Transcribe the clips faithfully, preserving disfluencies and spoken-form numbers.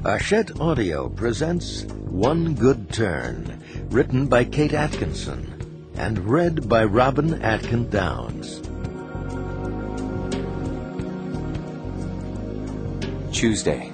Hachette Audio presents One Good Turn, written by Kate Atkinson and read by Robin Atkin Downs. Tuesday.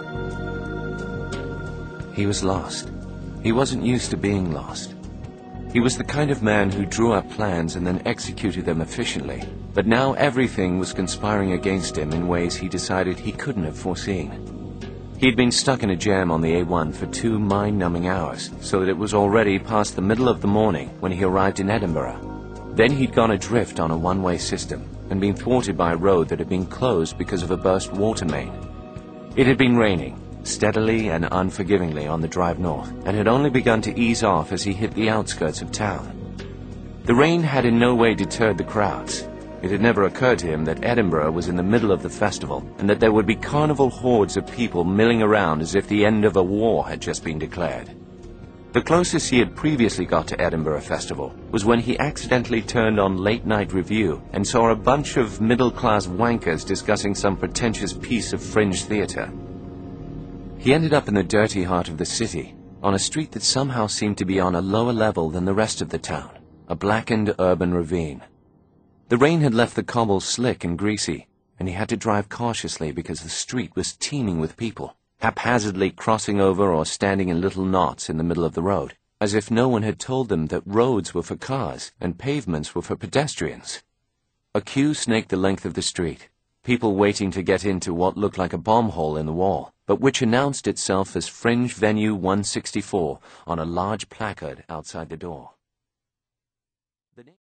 He was lost. He wasn't used to being lost. He was the kind of man who drew up plans and then executed them efficiently. But now everything was conspiring against him in ways he decided he couldn't have foreseen. He'd been stuck in a jam on the A one for two mind-numbing hours, so that it was already past the middle of the morning when he arrived in Edinburgh. Then he'd gone adrift on a one-way system and been thwarted by a road that had been closed because of a burst water main. It had been raining, steadily and unforgivingly on the drive north, and had only begun to ease off as he hit the outskirts of town. The rain had in no way deterred the crowds. It had never occurred to him that Edinburgh was in the middle of the festival, and that there would be carnival hordes of people milling around as if the end of a war had just been declared. The closest he had previously got to Edinburgh Festival was when he accidentally turned on Late Night Review and saw a bunch of middle-class wankers discussing some pretentious piece of fringe theatre. He ended up in the dirty heart of the city, on a street that somehow seemed to be on a lower level than the rest of the town, a blackened urban ravine. The rain had left the cobbles slick and greasy, and he had to drive cautiously because the street was teeming with people, haphazardly crossing over or standing in little knots in the middle of the road, as if no one had told them that roads were for cars and pavements were for pedestrians. A queue snaked the length of the street, people waiting to get into what looked like a bomb hole in the wall, but which announced itself as Fringe Venue one sixty-four on a large placard outside the door.